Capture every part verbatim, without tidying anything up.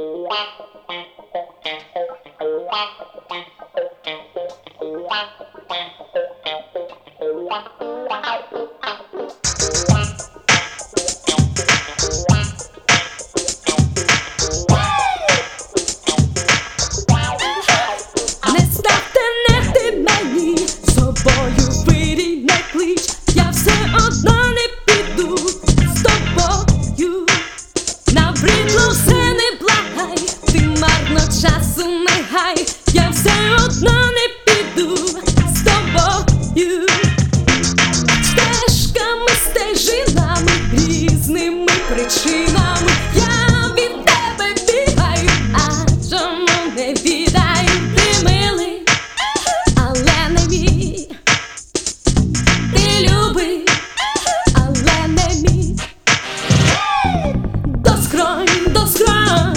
Часу не гай, я все одно не піду з тобою. Стежками, стежинами, різними причинами я від тебе бігаю, а чому не віддаю? Ти милий, але не мій. Ти любий, але не мій. До скронь, до скронь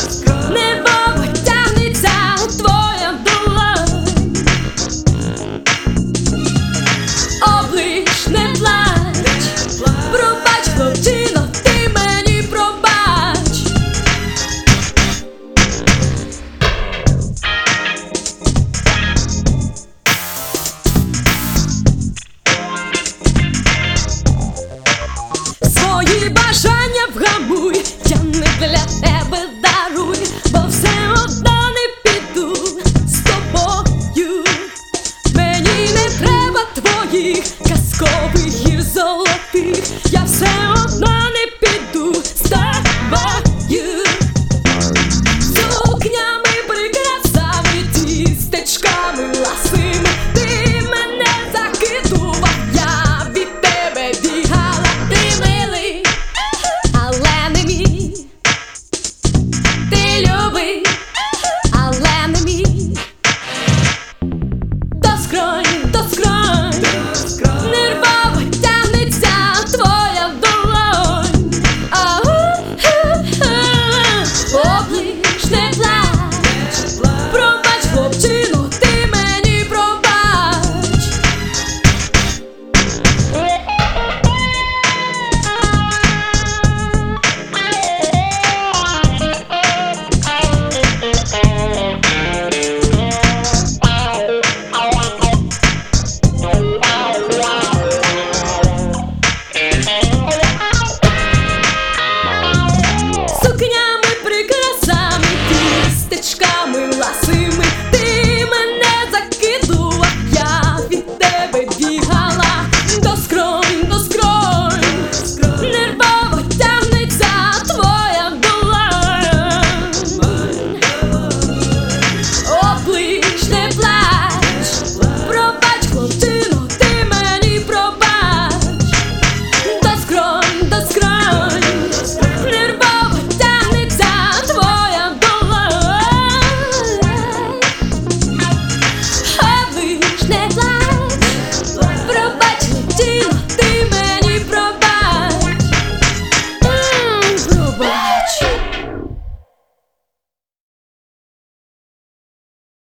бажання вгамуй, я не для тебе даруй, бо все одно не піду з тобою. Мені не треба твоїх казкових гір золотих, я все одно не піду з тобою. Сукнями, прикрасами, тістечками ласими ти мене закидував, я від тебе бігала. Ти милий, але не мій. Ти любиш,